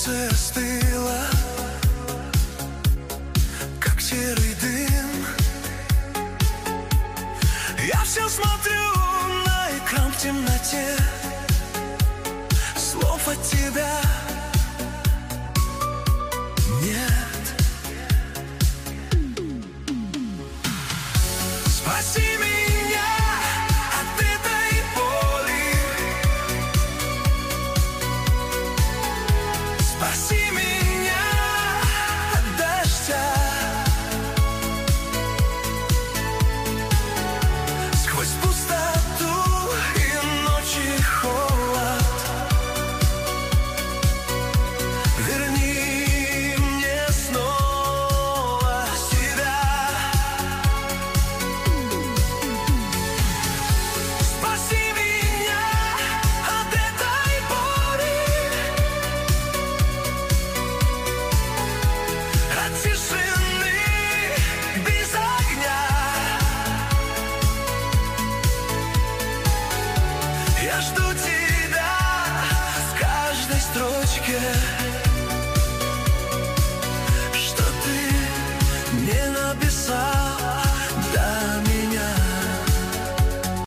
сердце остыло, как серый дым. Я все смотрю на экран в темноте, слов от тебя нет. Спаси меня от этой боли, спаси меня от дождя. Сквозь пустоту и ночи холод верни мне снова себя. Спаси меня от этой боли, от тишины без огня. Я жду тебя в каждой строчке.